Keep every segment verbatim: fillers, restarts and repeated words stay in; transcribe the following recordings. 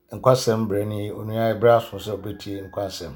nkwasem brani onua braso so beti nkwasem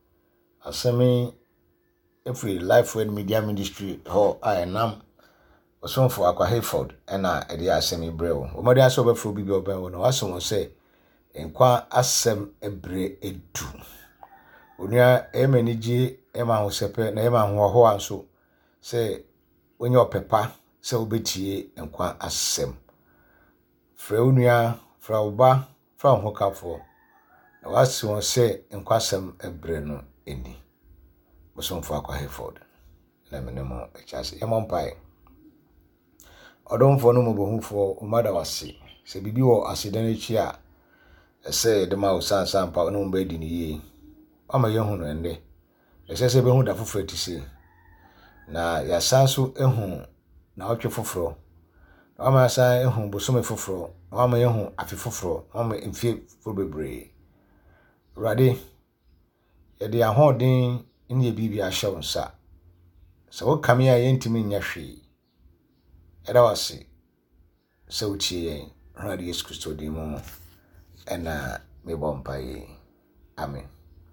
asemi every life word media ministry ho ayenam osonfo akwa Hayford na ede asemi brewo omode aso befro bibi oben wo no aso se nkwa asem ebre edu onua emaniji ema ho sepe na ema ho ho anso se onye opepa se obetie nkwa asem fra onua fra oba fra ho kafo na waso se nkwa asem ebre no eni osonfo akwa Hayford na menemo echase emompai odonfo no mobohufo umada wase se bibi wo asedan echi a ese de ma osansan pa no mba di ni yi ama yehu no ende ese se behu da foforo tisi na ya sanso ehu na otwe foforo ama san ehu bosome foforo ama yehu afi foforo ama mfie foforo bebre rade ye de ahoden ni bibi a hyew nsa so wo kame a yentimi nya hwe era wase so uchi yen rade Yesu Kristo di mu ena me bompaye amen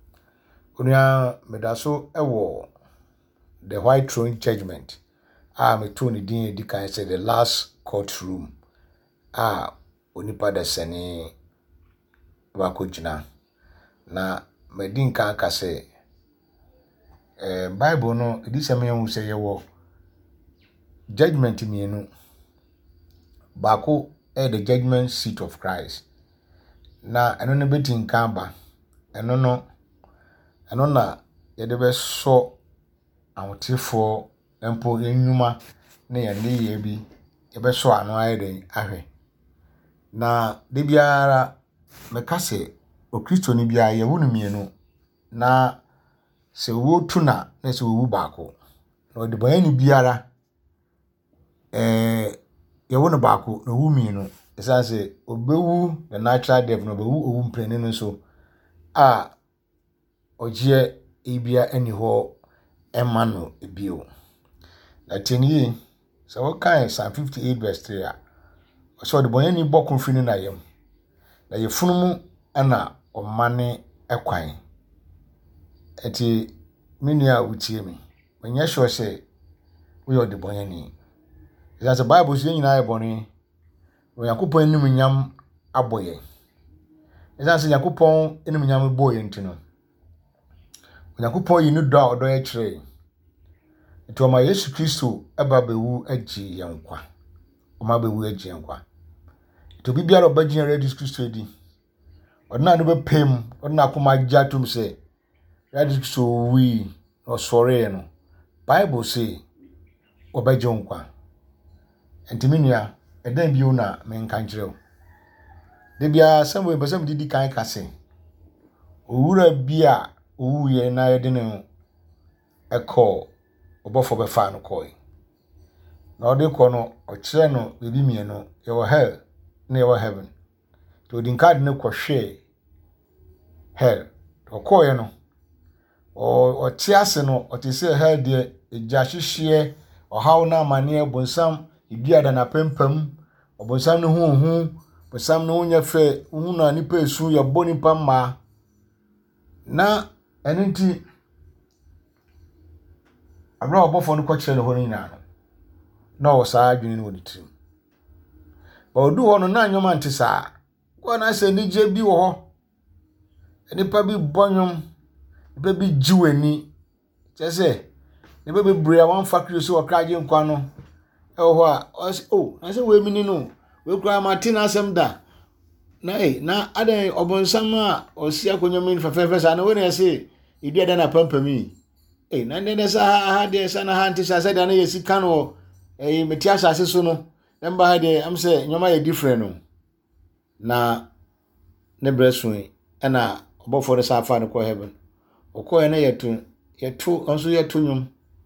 onua medaso ewo the white throne judgment a me to ni din edi kan say the last courtroom a onipa da sene ba ko gina na medin kan ka say eh Bible no edi seme hu say yewo judgment mienu bako e the judgment seat of Christ na eno ne betin kan ba eno no eno na ye de be so awotefo empo enwuma na ye ne ye bi ye be so ano ayeden ahwe na de biara me kase o Kristo ni bia ye wonu mienu na se wo tuna na se wo bako na de boyan ni biara eh ye wonu bako na wu mienu esa se obewu the natural death no obewu owu mprene no so a ogie ibia ani ho emano ebio na teni so what kind Psalm fifty-eight verse three a so de boyan ni bokun fini na yem na ye funumu ana omane ekwan eti menua utie mi menye sure say we are the boyan ni there's a Bible say nyina ye boni we yakopon nim nyam aboye there's a yakopon nim nyam boye ntino yakopon yi no do odo ye kire eto ma Yesu Kristo eba bewu agi yankwa o ma bewu agi yankwa to bibia ro bagin Yesu Kristo di odna no be pem odna akoma jatum se Yesu Kristo wi o sore no Bible say obagi yankwa entiminua eden bi una men kan kireo de bia samwe basam didi kan kase owura bia owuye na yede ne eko obofo be fa no koi na ode ko no o kire no bebi mie no ye wo hell na ye wo heaven to din card ne ko hwe hell to ko ye no o o tiase no o ti se hell de eja hwehwe o haw na amane bonsam ibia da na pempam obonsam ne hu hu bonsam ne nya fe hu na nipa esu ye boni pamma na enenti abra obofo no kwakire ne ho ni na no na o saa adwene ne woditim ba odu ho no na anyoma nte saa ko na se ni je bi wo ho nipa bi bonyom nipa bi jiweni chese nipa bi bria wan factory so okraje nkwa no eho a oh na se we mini no we kura Martina asem da na eh na adan obonsam a osia konyomin fefefe sa na we na se idia da na pampami eh na ndene sa ha de sa na ha nti sa sa da na yesika no eh metia asase so no nemba ha de am se nyoma ye different no na ne bresun e na obofo de sa fa no ko heaven okoye na yetu yetu onso yetu nyum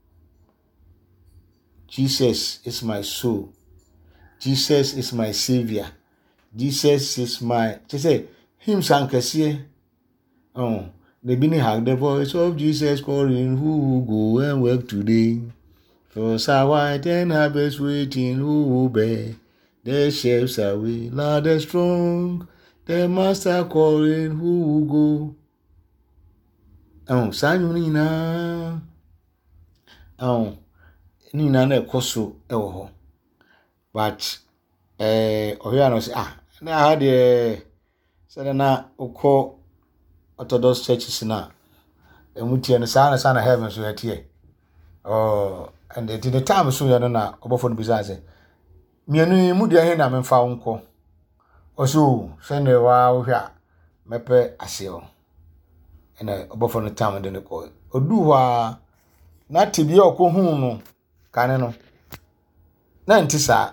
Jesus is my soul. Jesus is my savior. Jesus is my to say him sankasiye. Oh, the beginning have the voice of Jesus calling, who will go and work today? For so white and harvest waiting, who will bear the shapes away, loud and strong. the master calling, who will go? Oh, Sanyu na. Oh, ni na na ekoso ewo ho. But eh oya no say ah na ha de say na ukọ Orthodox churches na emutie no sa na sa na heaven so yatie. Oh, and at the time so ya no na obofo no bisa say mienu mu de he na memfa wonko. Oso sene wa wo hwa mepe aseo. Ena obofo no time de ne ko. Odu hwa na tibia okohu no kane no. Na ntisa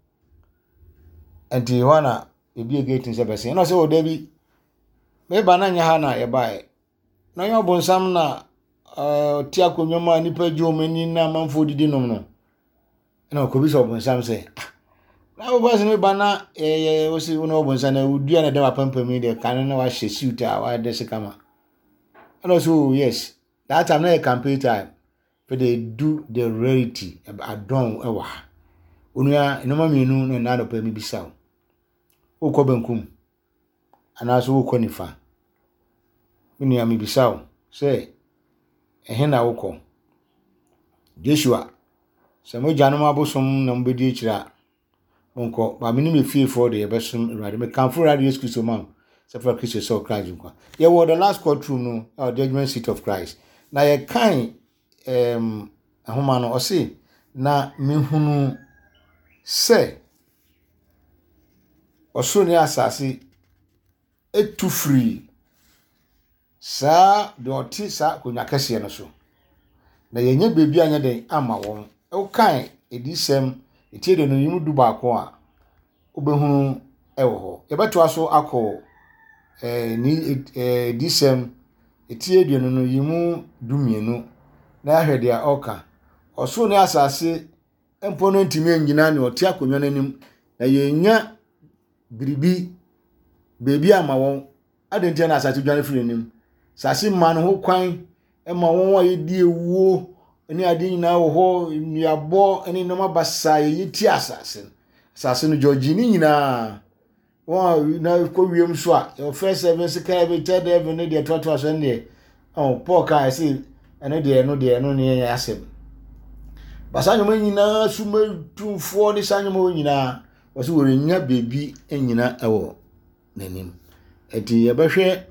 enti wana ebi gate nse bese. No say o da bi me ba na nya ha na ye bae. Na yo bonsam na eh ti akonwoma nipa jomani na manfo didi nom no. Na ko bi so bonsam say na wo base me ba na eh wo si wo no bonsam na udua na dem apampam de kane na wa hye suit a wa de sekama. And also yes, that time na campaign time for they do the rarity adon ewa. Onua enoma mienu na na do pa mi bisa. Wo ko bankum anaso wo ko nifa. Onua mi bisa say ehe na wo ko. Joshua se mo janum abosom na mbedi kira. Onko ba mini me fie for the besom rade me kanfo radio excuse man. Several Christians so Christ. Yeah, well, the last courtroom, no, our judgment seat of Christ. Now, you kind um, a woman or say, na me hunu say, or soon assassi, it too free. Sir, the Otisa could not catch you so. Now, you need baby on your day, I'm a woman. Oh, kind, it is same, it did no you do back one. Ubehunu, ewo, you better also alcohol. Eh ni eh disem etie duano no yimu dumienu na ahwede a oka oso ne asase empo no ntimi anyina ne ote akonwa nanim na yenya biribi bebi ama won adentia na asase dwane firi nim sase ma no ho kwan ema won wa yedi ewuo eni ade nyina wo ho nuabo eni no mabasa yiti asase asase no George ni nyina wa na ko wiem so a your first service ka be third heaven ne de toto aso ne oh Paul ka say ene de no de no ne ya asem basanyo nyina sumatumfo ni sanyo nyina waso wori nya bebi nyina ewo nanim eti ye behwe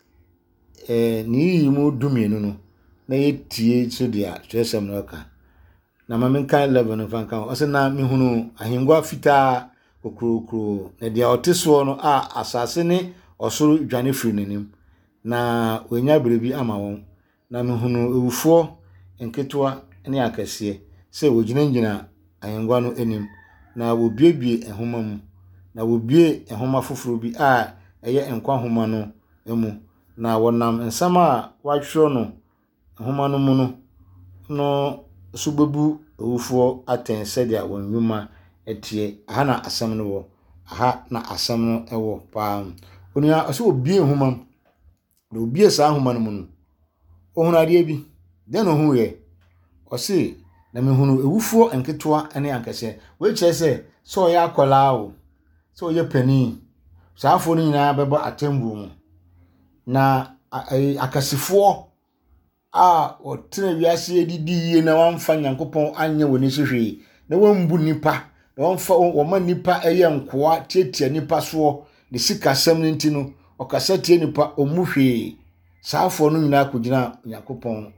eh ni yimu dumienu no na yetie so dia twesem no ka na mamenka eleven no fanka o se na mehunu ahengwa fita okrokro na dia oteso no a asase ne osoro dwane firi nanim na wenya berebi ama won na mehunu ewufo enketoa ne akase se woginangina ahengwa no enim na wobiebie ehoma mu na wobie ehoma foforo bi a eye enkwa homa no emu na wonam ensama a watwro no ehoma no mu no no subebu ewufo atense dia wonwuma etie aha na asam no wo aha na asam no ewo pa onua ose obie homa na obie sa homa no mu no ohunu ade bi den no hu ye ose na mehunu ewufo enketoa ene ankese we chese so ya akola o so ye pani saafo no nyina bebo atembu mu na akasifo a otre wiase edidi na wamfa nyankopon anye woni hwehwe na wambu nipa na wamfa woma nipa eye nkoa tietia nipa so de sikasam nti no okasa tie nipa omuhwe saafo no nyina akogina nyankopon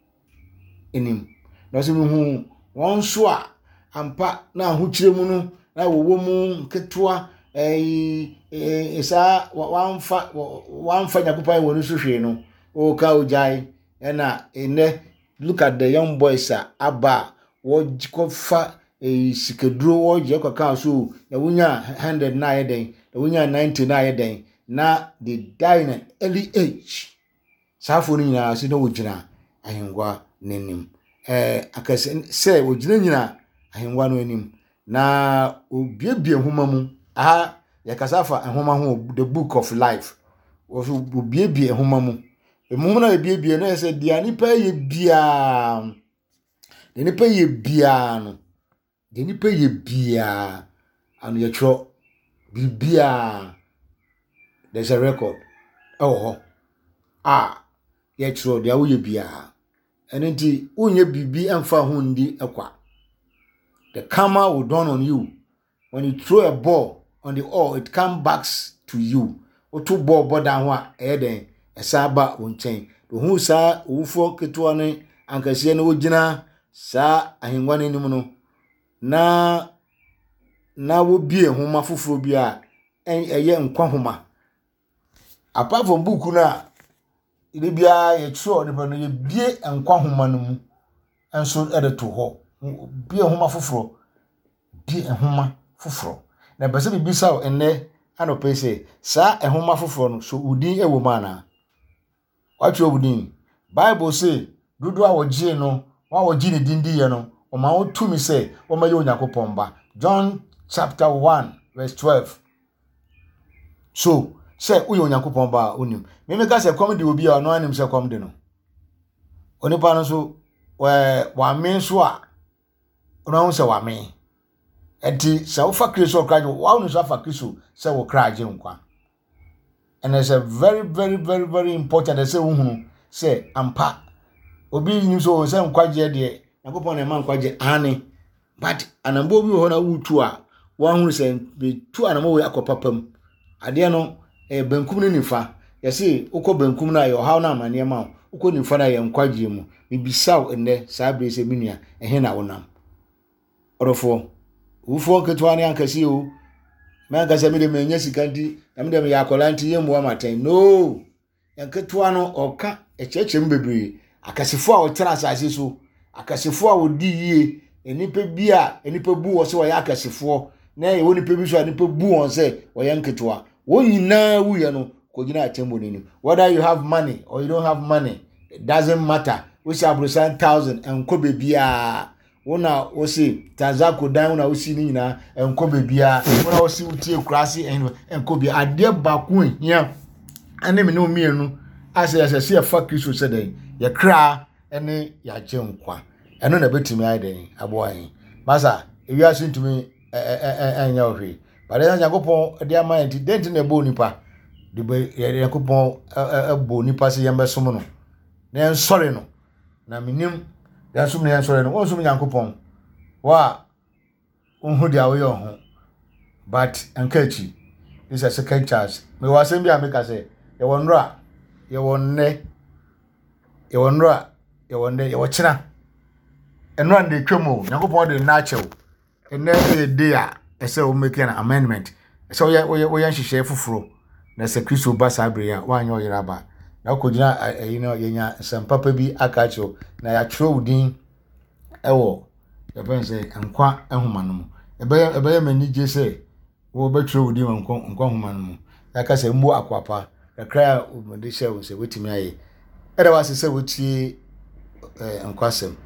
enim na so hu won so a ampa na ahukire mu no na wowo mu ketoa eh esa wamfa wamfa nyankopon woni hwehwe no o ka ojai ena ene look at the young boys a aba wo jikofa e sikeduro wo je kwaka so na wunya one hundred na yeden na wunya ninety na yeden na the die in early age safo ni nyina se no wogina ahengwa nenim eh akase se wogina nyina ahengwa no enim na obiebie homa mu aha yakasafa ahoma ho the book of life wo obiebie homa mu emu na ebiebie na se dia nipa ye bia de nipa ye bia no de nipa ye bia anu ye tro bibia there's a record oh ah ye chiro dia wo ye bia ene nti unye bibi emfa ho ndi ekwa. The karma will dawn on you when you throw a ball on the all, it comes back to you. O two ball ball down wa e den e sa ba won chen to hu sa ufo keto ne ankase ne ogina sa ahenwa ne nim no na na wo bie homa foforo bia eye nkwa homa apart from book na ile bia ye tro ne pa no ye bie nkwa homa no mu enso e de to ho bie homa foforo bie homa foforo na bese bi bisa enne anope se sa ehoma foforo no so udin ewo mana what you udin Bible say dudu a wogie no wa wogie ne dindi ye no o ma otumi say o ma ye Onyankopon ba. John chapter one verse twelve. So say uyo Onyankopon ba onim me me ka say come de obi a no anim say come de no onipa no so wa men so a ono say wa men enti say wo fa Kristo kraje wa unu so fa Kristo say wo kraje nkwa. And it's a very very very very important. They say uhunu say ampa obi nim so say nkwaje de Yakopon na man nkwaje ane but anambo bi ho na wutu a wa hunu say be tu anambo we akopapam ade no e bankum ni nifa yesi ukọ bankum na yo haw na amane ma ukọ nifa na ye nkwaje mu bibisaw enne saa bre se minua ehe na wonam orofo ufo ketwa ne ankasi o manga se mi de menya sikandi na mi de me yakolanti yemu wa maten no yanketwa no oka echeche mbebiri akasifo a otira asase so akasifo a odi yie enipa bia enipa bu wo se wo ya akasifo na ye woni pe bi so enipa bu won se wo yanketwa wo nyina wu ye no kogina atembo ni whether you have money or you don't have money it doesn't matter we say abrosan one thousand enko bebia wona wo se tazako dan wona wo si ni nyina enko bebia wona wo si utie krasi enko bia ade baku hia ane me no mienu ase ase se fa Kristo se den ye kra ene ya je nkwa eno na betimi ai den aboan masa ewi aso ntumi enya ohwe bare Yakopon de ama enti dent na ebo nipa de be Yakopon ebo nipa se yembe som no na ensore no na minim ya som na ensore no won som Yakopon wa unhu dia wo yo ho but enkachi this is a second chance me wasem bia me ka se ye wonra ye wonne ye wonra ye wonne ye wochina enra nde twemo Yakopon de na chew enne e dey a ese o make an amendment so we we we nhihye fufuro na se Kristo ba sabre ya wa anyo yira ba na ko gina ayi no yenya sampapa bi akacho na ya tro udin ewo e ben se nkwa ehoma no ebe ebe mani je se wo be tro udin nkwa nkwa homa no ya ka se mbu akwapa ya kra o de she wo se wetimi aye era wa se se wotie eh nkwasem